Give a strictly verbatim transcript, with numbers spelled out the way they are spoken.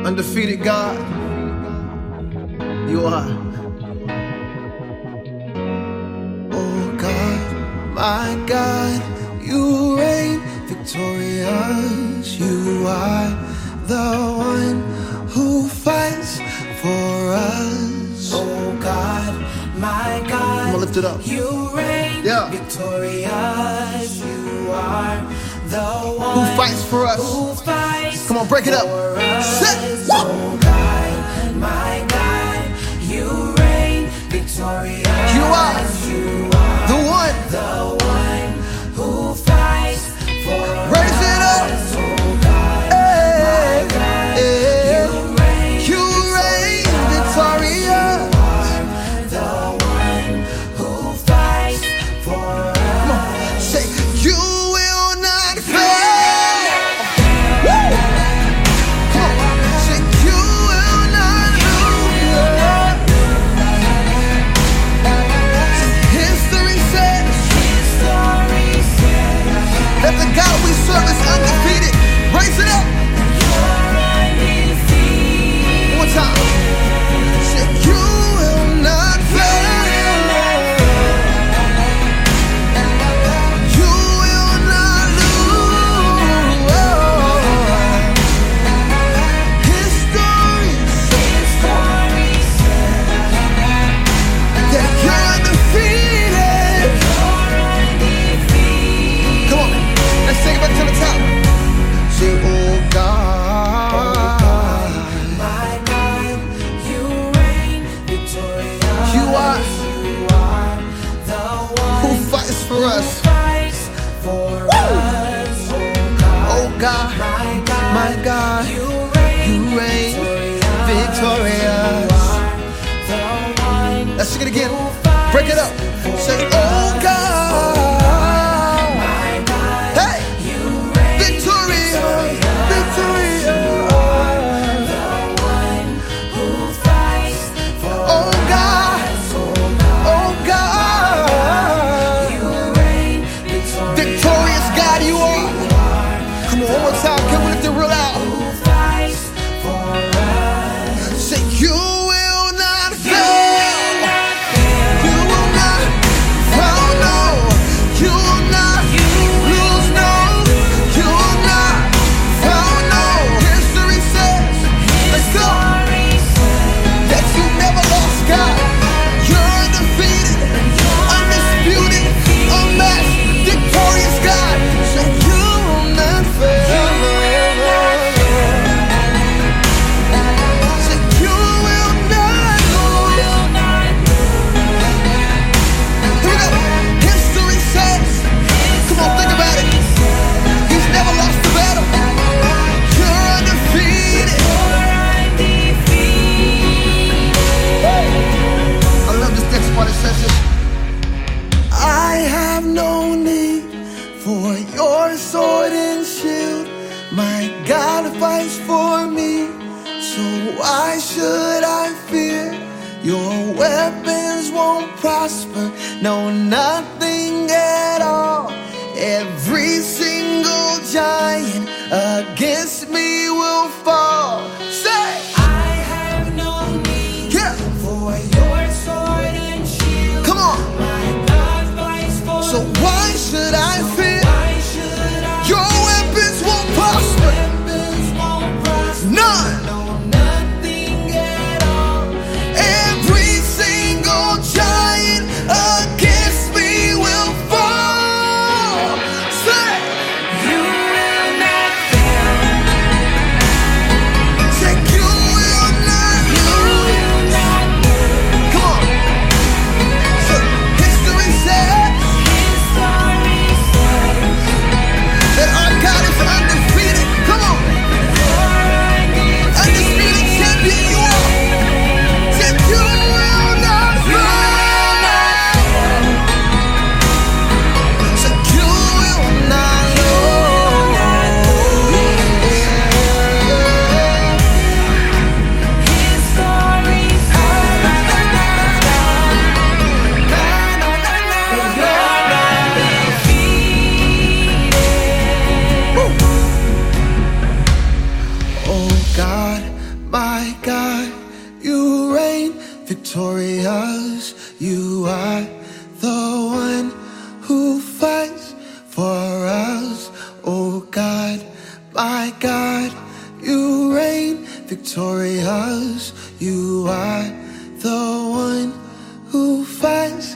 Undefeated God, you are. Oh God, my God, you reign victorious. You are the one who fights for us. Oh God, my God, I'm gonna lift it up. You reign yeah. victorious. You are the one who fights for us. Who fights Come on, break it up. Set. Oh God, my God, you reign victorious. You are, you are the one, the one who fights for us. Raise it up. Oh God, hey, my God, hey, you reign, you reign victorious. You are the one who fights for us. Come on, say you will not fail. That the God we serve is undefeated. Raise it up. One more time. Say you will not fail. You will not lose. History says that you're undefeated. Come on. Let's take it back to the top. Say, oh God, oh God, my God, you reign victorious. You are, you are the one who fights for us. Who fights for us. Oh God, oh God, my God, my God, you reign, you reign victorious. victorious. You are the one. Let's sing it again. Break it up. Say, oh God. Why should I fear? Your weapons won't prosper. No, nothing at all. Every single giant against me will fall. Say, I have no need yeah. for your sword and shield. Come on. My God fights for so me. Why should I so fear? Why should I your weapons won't prosper. Weapons won't prosper. None. No. Giant against me will fall. Say, you will not victorious. You are the one who fights for us. Oh God, my God, you reign victorious. You are the one who fights